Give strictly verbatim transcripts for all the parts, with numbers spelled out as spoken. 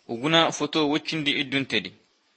uguna foto waccindi idduntedi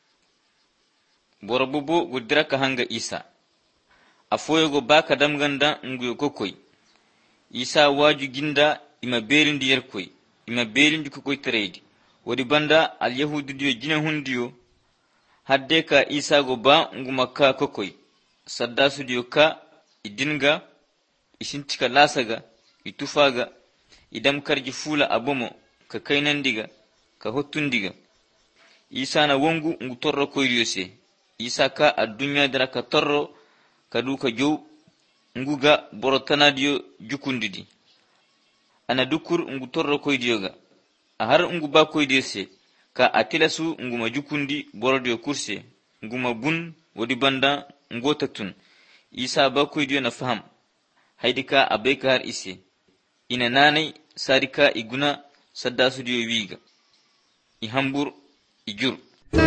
boro bobo gudira ka hanga isa afoyogo baka damganda nguyo kokoy isa waju ginda ima berindi yerkoy ima berindi kokoy teredi wodi banda al yahudi diyo jina hundiyo hadde ka isa go ba nguma ka kokoy saddasu diyo ka idinga isintika lasaga itufaga idam karji fula abomo ka kainandiga ka hottundiga isa na wongu ngu torro koydiyo se isa ka adunya dara ka torro ka duka jow nguga borotanadiyo jukundidi ana dukur ngu torro koydiyoga ahar ngu ba koydiyo se ka atilasu nguma jukundi borodiyo kurse nguma bun wodi banda ngotatun isa ba koydiyo na faham haidika abeka har ise ina nanay sarika iguna saddasu diyo wiga i hambur i jur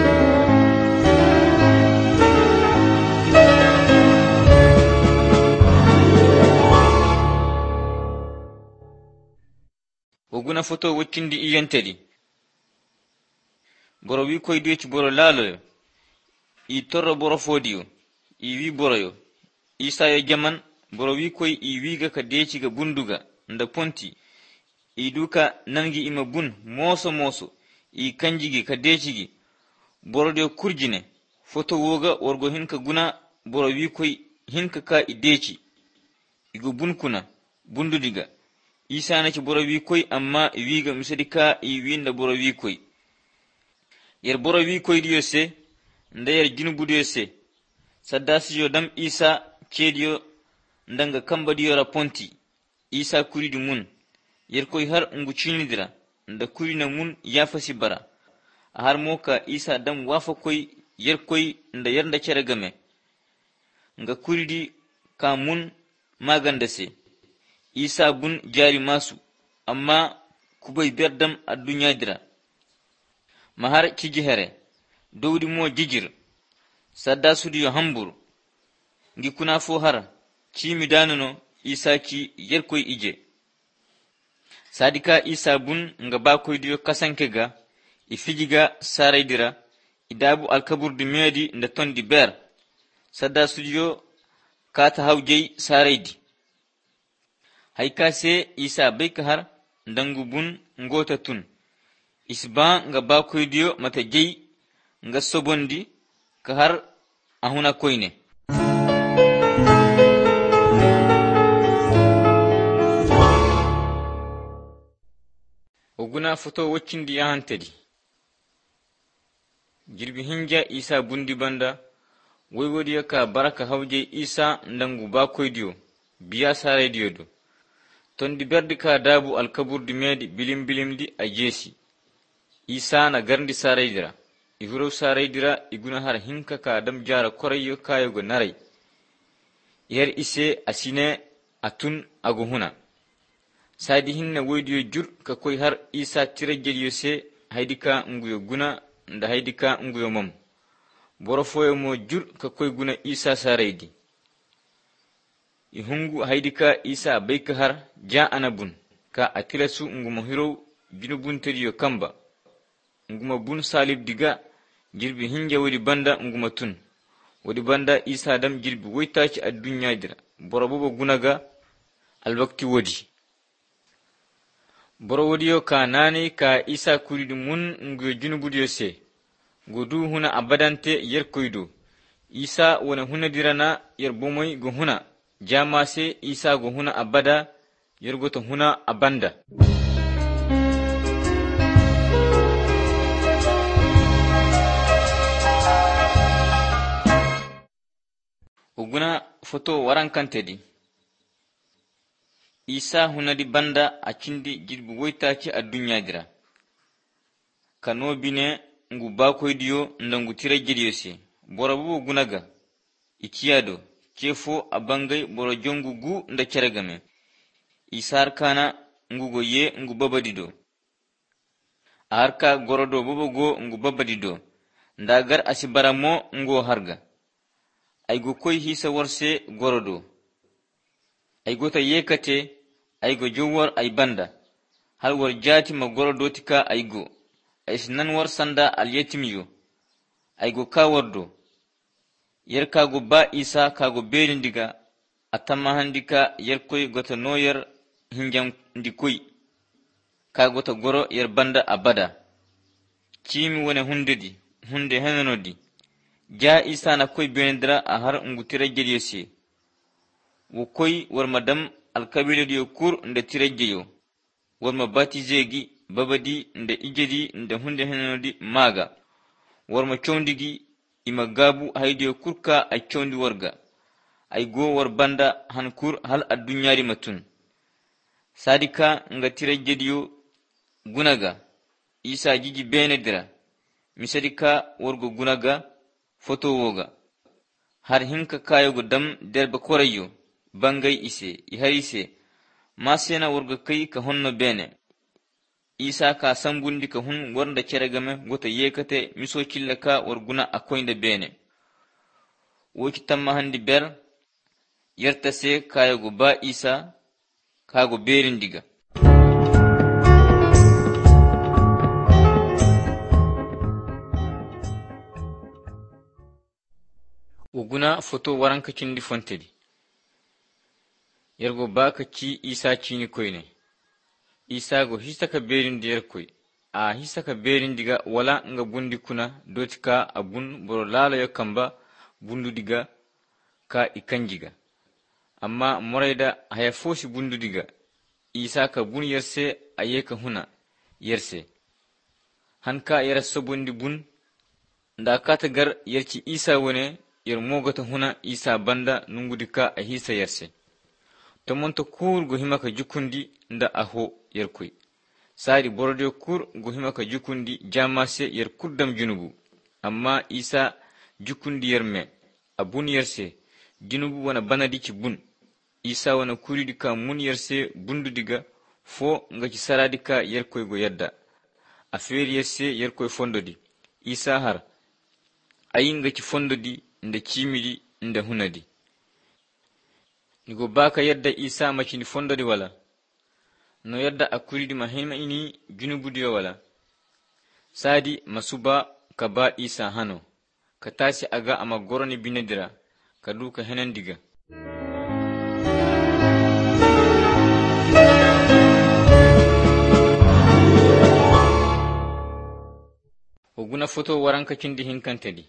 woguna foto waccindi iyantedi boro wi koydiyo ci boro laloyo i torro boro fodiyo i wi boroyo isayo jaman boro wi koy i wiga ka deciga bunduga nda ponti i duka nangi ima bun moso moso i kanjigi ka decigi boro de kurjine foto woga worgo hinka guna boro wi koy hinka ka i deci igo bun kuna bundudiga isa na ci boro wi koy amma i wiga misadi ka i winda boro wi koy yer boro wi koy diyo se nda yer junubu diyo se saddasi yo dam isa cediyo ndanga kamba diyo raponti isa kuridi mun yer koy har ngu cinidira nda kurina mun yafasi bara a har moka isa dam wafa koy yer koy nda yer nda ceregame nga kuridi ka mun maganda se isa bun jari masu amma kubay berdam a dunya dira mahar cijihere dowdi mo jijir sadda sudiyo hambur ngi kuna fo har cimi danono isa ci yer koy ije sadika isa bun nga ba koy diyo kasanke ga i fijiga saraydira idabu alkabur di medi nda tondi ber sadda studio kata hawjey saraydi hayka se isa bayka har ndangu bun ngota tun isba nga ba koy diyo mata jey nga sobondi ka har ahuna koyne oguna foto waccindi yahantedi jirbi hinja isa bundi banda woywodiya ka baraka hawje isa ndangu ba koydiyo biya saraydiyo do tondi berdi ka dabu alkaburdi medi bilim bilimdi a jeesi isa na garndi saraydira i huro saraydira iguna har hinka ka dam jara korayyo kayogo naray yer ise asine atun ago huna sadi hinna woydiyo jur ka koy har isa tirajeliyo se haydika nguyo guna nda haydika nguyo mom boro foyo mo jur ka koy guna isa saraydi i hungu haydika isa bayka har ja anabun ka atilasu ngumo hiro junubun teriyo kamba nguma bun salib diga jirbi hinja wodi banda nguma tun wodi banda isa dam jirbi woytaci a dunya dira boro bobo gunaga alwakti wodi boro wodiyo ka nani ka isa kuridi mun nguyo junubudiyo se godu huna abadante yer koydo isa wona huna dirana yer bomoy go huna jama se isa go huna abada yer goto huna abanda oguna foto warankantedi isa hunadi banda a cindi jirbi woytaci a dunya dira kano bine ngu bakoydiyo ndangu tira jiriyo se boro bobo gunaga ikiyado kefo a bangay boro jongu gu nda ceregame isar kana ngugo ye ngu babadido arka gorodo bobo go ngu babadido ndagar asibaramo ngo harga aygo koy hisa warse gorodo aygo ta yekate aygo jowor ay banda hal war jati ma gorodo tika aygo isnan war sanda al yetimiyo aygo ka wardo yer kago ba isa kago belindiga atama handika yer koy gota noyer hinjam ndikoy kago ta goro yer banda abada cimi wone hundedi hunde henanodi ja isa na koy benindira a har ngutira jeriyese wo koy war madam alkabila diyo kur nda tirajjeyo war ma batizegi babadi nda ijedi nda hunde henanodi maga war ma chondigi ima gabu haydiyo kurka ay chondi warga ay go war banda hankur hal addunyari matun sadika nga tirajjediyo gunaga isa jiji benedira misadika wargo gunaga foto woga har hinka kayogo dam derba korayo bangay ise iharise masena warga kai ka honno bene isa ka sambundi ka hun warnda ceregame gota yekate miso cillaka warguna akoynde bene woki tamma handi ber yertase kayogo ba isa kago berindiga uguna foto waranka cindi fontedi yergo baka ci isa cini koyne isa go hisaka berindi yer koy a hisaka berindiga wala nga bundi kuna dotika abun boro lala yakamba bundu diga ka ikanjiga amma moraida haya fosi bundu diga isa ka bun yerse ayeka huna yerse hanka yera sobondi bun nda kata gar yerci isa wone yer mogata huna isa banda nungudika a hisa yerse to monto kur go himaka jukundi nda aho yer koy sari borode kur go himaka jukundi jamase yer kuddam junubu amma isa jukundi yerme abun yerse junubu wana banadi ci bun isa wana kuridika mun yerse bundu diga fo ngaci saradika yer koy go yadda aferi yerse yer koy fondodi isa har ayi ngaci fondodi nda cimidi nda hunadi nigo baka yadda isa macini fondodi wala no yadda akuridi ma hema ini junubudi wala sadi masuba ka ba isa hano ka tasi aga ama goroni binedira ka duka henandiga oguna foto waranka cindi hinkantedi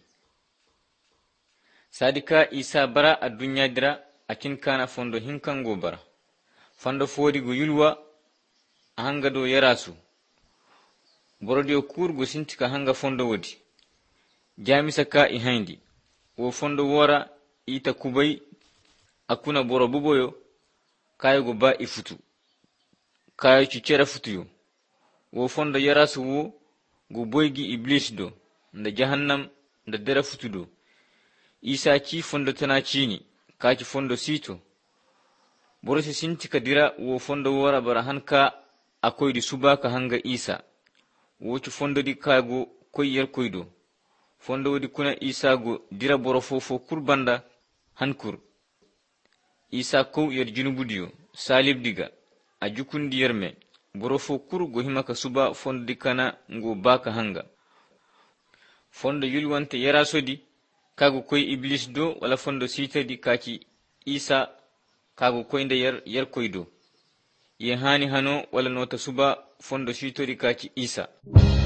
sadika isa bara adunya dira akin kana fondo hinkango bara fondo fodi go yulwa hanga do yarasu borodio kurgo sintika hanga fondo wodi jamisa ka i haindi wo fondo wora ita kubay akuna boro buboyo kayo go ba ifutu kayo cicera futuyo wo fondo yarasu wo go boygi iblis do nda jahannam nda dera futu do isa ci fondo tana cini kaci fondo sito borosi sintika dira wo fondo wora bara hanka akoydi subaka hanga isa woci fondo di kago koy yer koydo fondo wodi kuna isa go dira boro fofo kurbanda hankur isa ko yer junubudiyo salib diga a jukundi yerme boro fo kur go himaka suba fondo di kana ngo baka hanga fondo yulwante yera sodi kago koy iblis do wala fondo sita di kaci isa kago koynde yer yer koydo ye hani hano wala nota suba fondo sitori kaci isa